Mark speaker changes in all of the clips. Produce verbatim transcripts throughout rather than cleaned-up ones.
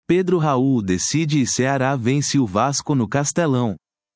Speaker 1: Pedro Raul decide e Ceará vence o Vasco no Castelão.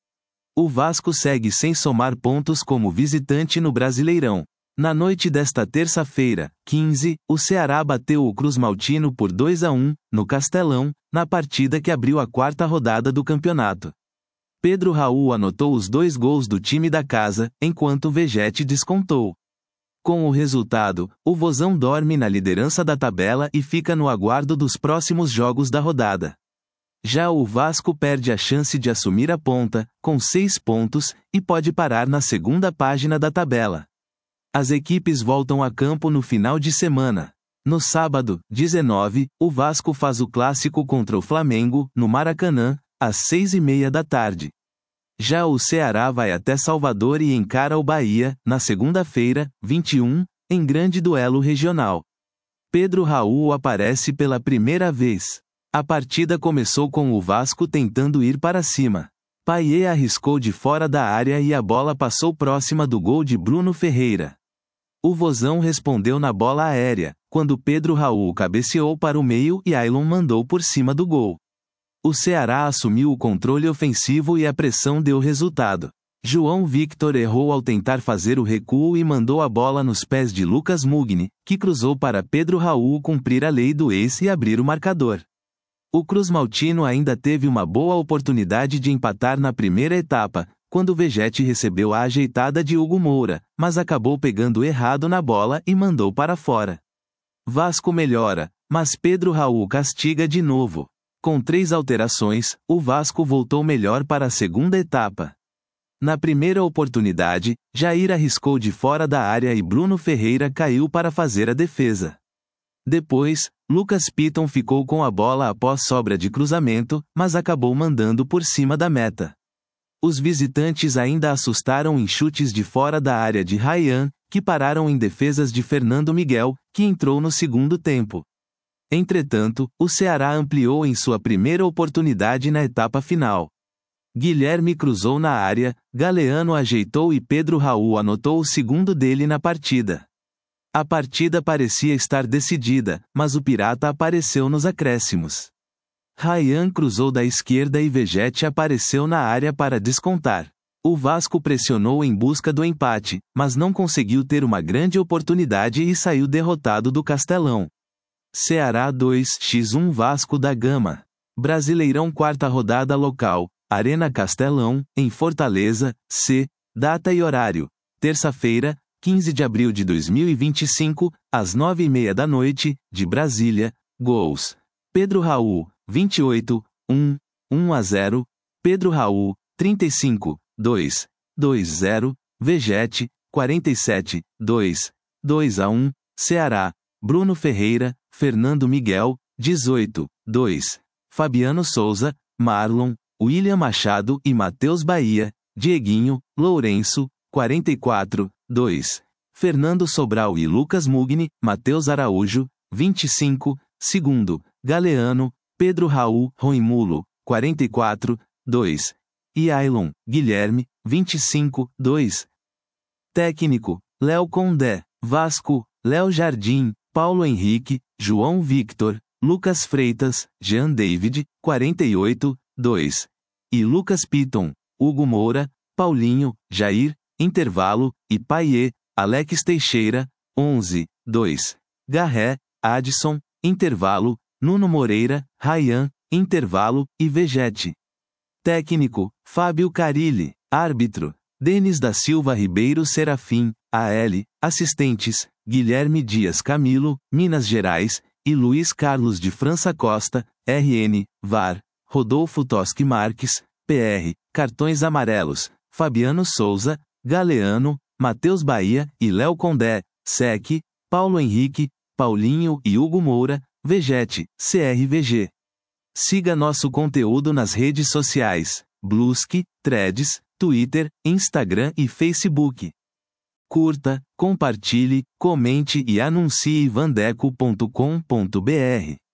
Speaker 1: O Vasco segue sem somar pontos como visitante no Brasileirão. Na noite desta terça-feira, quinze, o Ceará bateu o Cruzmaltino por dois a um, no Castelão, na partida que abriu a quarta rodada do campeonato. Pedro Raul anotou os dois gols do time da casa, enquanto Vegetti descontou. Com o resultado, o Vozão dorme na liderança da tabela e fica no aguardo dos próximos jogos da rodada. Já o Vasco perde a chance de assumir a ponta, com seis pontos, e pode parar na segunda página da tabela. As equipes voltam a campo no final de semana. No sábado, dezenove, o Vasco faz o clássico contra o Flamengo, no Maracanã, às seis e meia da tarde. Já o Ceará vai até Salvador e encara o Bahia, na segunda-feira, vinte e um, em grande duelo regional. Pedro Raul aparece pela primeira vez. A partida começou com o Vasco tentando ir para cima. Payet arriscou de fora da área e a bola passou próxima do gol de Bruno Ferreira. O Vozão respondeu na bola aérea, quando Pedro Raul cabeceou para o meio e Ailon mandou por cima do gol. O Ceará assumiu o controle ofensivo e a pressão deu resultado. João Victor errou ao tentar fazer o recuo e mandou a bola nos pés de Lucas Mugni, que cruzou para Pedro Raul cumprir a lei do ex e abrir o marcador. O Cruzmaltino ainda teve uma boa oportunidade de empatar na primeira etapa, quando Vegetti recebeu a ajeitada de Hugo Moura, mas acabou pegando errado na bola e mandou para fora. Vasco melhora, mas Pedro Raul castiga de novo. Com três alterações, o Vasco voltou melhor para a segunda etapa. Na primeira oportunidade, Jair arriscou de fora da área e Bruno Ferreira caiu para fazer a defesa. Depois, Lucas Piton ficou com a bola após sobra de cruzamento, mas acabou mandando por cima da meta. Os visitantes ainda assustaram em chutes de fora da área de Ryan, que pararam em defesas de Fernando Miguel, que entrou no segundo tempo. Entretanto, o Ceará ampliou em sua primeira oportunidade na etapa final. Guilherme cruzou na área, Galeano ajeitou e Pedro Raul anotou o segundo dele na partida. A partida parecia estar decidida, mas o Pirata apareceu nos acréscimos. Ryan cruzou da esquerda e Vegetti apareceu na área para descontar. O Vasco pressionou em busca do empate, mas não conseguiu ter uma grande oportunidade e saiu derrotado do Castelão. Ceará dois a um Vasco da Gama. Brasileirão quarta rodada local, Arena Castelão, em Fortaleza, C. Data e horário: terça-feira, quinze de abril de dois mil e vinte e cinco, às nove e meia da noite, de Brasília. Gols: Pedro Raul, vinte e oito, um, um a zero, Pedro Raul, trinta e cinco, dois, dois a zero, Vegetti, quarenta e sete, dois, dois a um, Ceará, Bruno Ferreira, Fernando Miguel, dezoito, dois, Fabiano Souza, Marlon, William Machado e Matheus Bahia, Dieguinho, Lourenço, quarenta e quatro, dois, Fernando Sobral e Lucas Mugni, Matheus Araújo, vinte e cinco, segundo, Galeano, Pedro Raul, Roimulo, quarenta e quatro, dois, e Ailon, Guilherme, vinte e cinco, dois. Técnico: Léo Condé. Vasco: Léo Jardim, Paulo Henrique, João Victor, Lucas Freitas, Jean David, quarenta e oito, dois. E Lucas Piton, Hugo Moura, Paulinho, Jair, intervalo, e Payet, Alex Teixeira, onze, dois. Garré, Adson, intervalo, Nuno Moreira, Ryan, intervalo, e Vegetti. Técnico: Fábio Carilli. Árbitro: Denis da Silva Ribeiro Serafim, A L. Assistentes: Guilherme Dias Camilo, Minas Gerais, e Luiz Carlos de França Costa, R N, V A R. Rodolfo Toschi Marques, P R. Cartões amarelos: Fabiano Souza, Galeano, Matheus Bahia e Léo Condé, S E C, Paulo Henrique, Paulinho e Hugo Moura, Vegetti, C R V G. Siga nosso conteúdo nas redes sociais: Bluesky, Threads, Twitter, Instagram e Facebook. Curta, compartilhe, comente e anuncie vandeco ponto com ponto br.